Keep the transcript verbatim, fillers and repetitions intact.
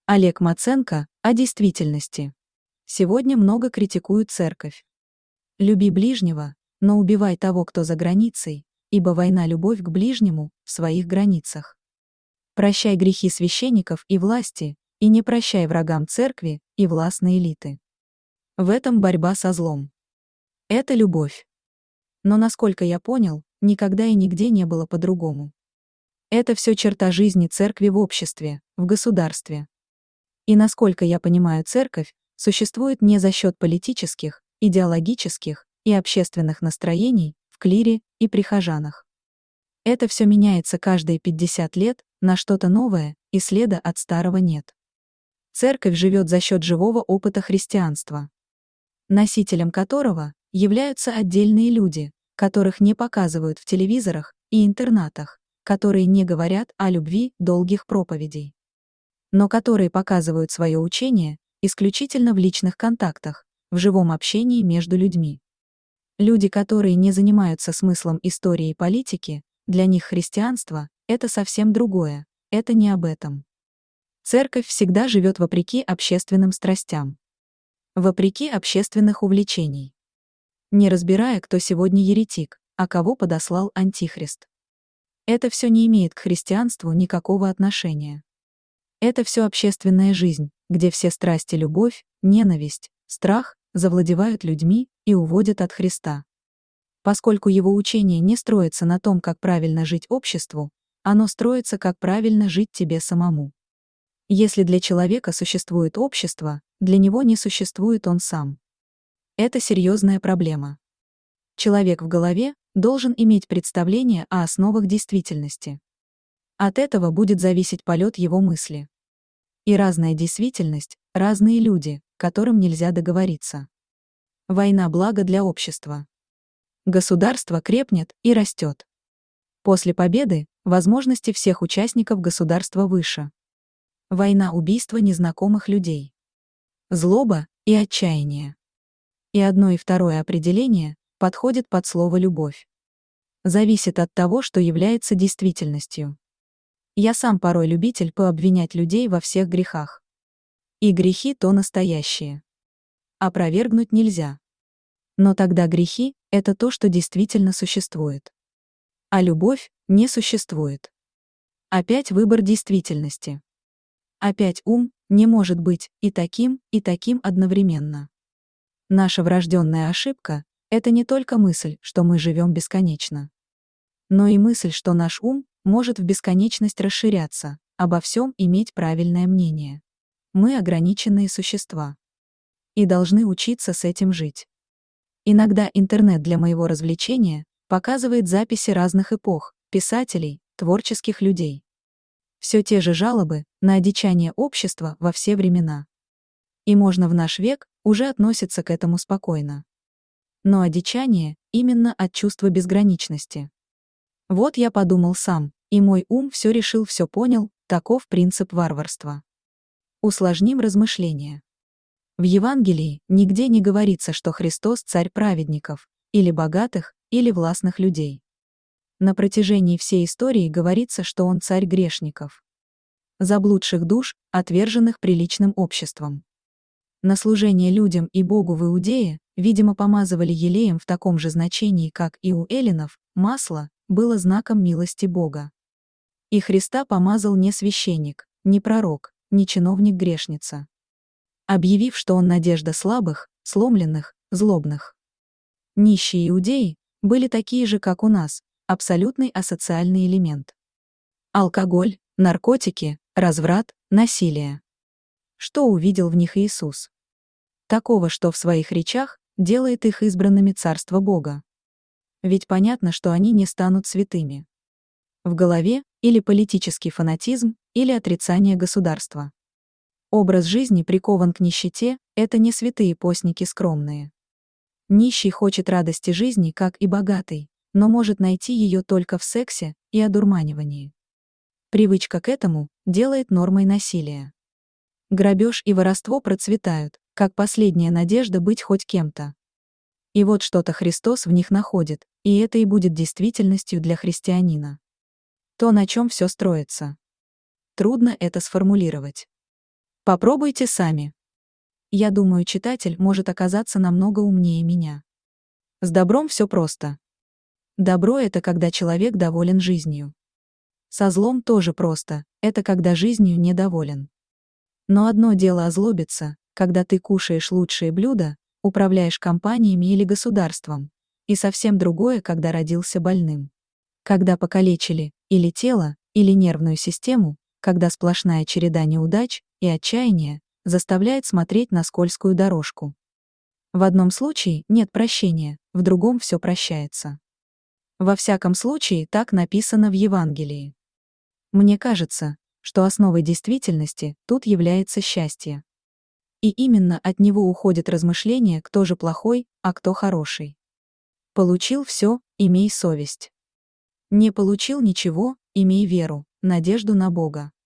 Олег Маценко о действительности. Сегодня много критикуют церковь. Люби ближнего, но убивай того, кто за границей, ибо война любовь к ближнему в своих границах. Прощай грехи священников и власти, и не прощай врагам церкви и властной элиты. В этом борьба со злом. Это любовь. Но, насколько я понял, никогда и нигде не было по-другому. Это все черта жизни церкви в обществе, в государстве. И насколько я понимаю, церковь существует не за счет политических, идеологических и общественных настроений в клире и прихожанах. Это все меняется каждые пятьдесят лет на что-то новое, и следа от старого нет. Церковь живет за счет живого опыта христианства, носителем которого являются отдельные люди, которых не показывают в телевизорах и интернатах, которые не говорят о любви долгих проповедей, но которые показывают свое учение исключительно в личных контактах, в живом общении между людьми. Люди, которые не занимаются смыслом истории и политики, для них христианство — это совсем другое, это не об этом. Церковь всегда живет вопреки общественным страстям, вопреки общественных увлечений, не разбирая, кто сегодня еретик, а кого подослал антихрист. Это все не имеет к христианству никакого отношения. Это все общественная жизнь, где все страсти, любовь, ненависть, страх завладевают людьми и уводят от Христа. Поскольку его учение не строится на том, как правильно жить обществу, оно строится, как правильно жить тебе самому. Если для человека существует общество, для него не существует он сам. Это серьезная проблема. Человек в голове должен иметь представление о основах действительности. От этого будет зависеть полет его мысли. И разная действительность, разные люди, которым нельзя договориться. Война — благо для общества. Государство крепнет и растет. После победы возможности всех участников государства выше. Война — убийство незнакомых людей. Злоба и отчаяние. И одно и второе определение подходит под слово «любовь». Зависит от того, что является действительностью. Я сам порой любитель пообвинять людей во всех грехах. И грехи то настоящие. Опровергнуть нельзя. Но тогда грехи — это то, что действительно существует. А любовь не существует. Опять выбор действительности. Опять ум не может быть и таким, и таким одновременно. Наша врожденная ошибка — это не только мысль, что мы живем бесконечно, но и мысль, что наш ум может в бесконечность расширяться, обо всем иметь правильное мнение. Мы ограниченные существа. И должны учиться с этим жить. Иногда интернет для моего развлечения показывает записи разных эпох, писателей, творческих людей. Все те же жалобы на одичание общества во все времена. И можно в наш век уже относиться к этому спокойно. Но одичание именно от чувства безграничности. Вот я подумал сам, и мой ум все решил, все понял, таков принцип варварства. Усложним размышления. В Евангелии нигде не говорится, что Христос царь праведников, или богатых, или властных людей. На протяжении всей истории говорится, что он царь грешников, заблудших душ, отверженных приличным обществом. На служение людям и Богу в Иудее, видимо, помазывали елеем в таком же значении, как и у эллинов, масло было знаком милости Бога. И Христа помазал не священник, не пророк, не чиновник-грешница, объявив, что он надежда слабых, сломленных, злобных. Нищие иудеи были такие же, как у нас, абсолютный асоциальный элемент. Алкоголь, наркотики, разврат, насилие. Что увидел в них Иисус? Такого, что в своих речах делает их избранными Царства Бога. Ведь понятно, что они не станут святыми. В голове или политический фанатизм, или отрицание государства. Образ жизни прикован к нищете — это не святые постники скромные. Нищий хочет радости жизни, как и богатый, но может найти ее только в сексе и одурманивании. Привычка к этому делает нормой насилия. Грабеж и воровство процветают, как последняя надежда быть хоть кем-то. И вот что-то Христос в них находит, и это и будет действительностью для христианина. То, на чем все строится. Трудно это сформулировать. Попробуйте сами. Я думаю, читатель может оказаться намного умнее меня. С добром все просто. Добро — это когда человек доволен жизнью. Со злом тоже просто, это когда жизнью недоволен. Но одно дело озлобиться, когда ты кушаешь лучшие блюда, управляешь компаниями или государством, и совсем другое, когда родился больным. Когда покалечили или тело, или нервную систему, когда сплошная череда неудач и отчаяния заставляет смотреть на скользкую дорожку. В одном случае нет прощения, в другом все прощается. Во всяком случае, так написано в Евангелии. Мне кажется, что основой действительности тут является счастье. И именно от него уходит размышление, кто же плохой, а кто хороший. Получил все, имей совесть. Не получил ничего, имей веру, надежду на Бога.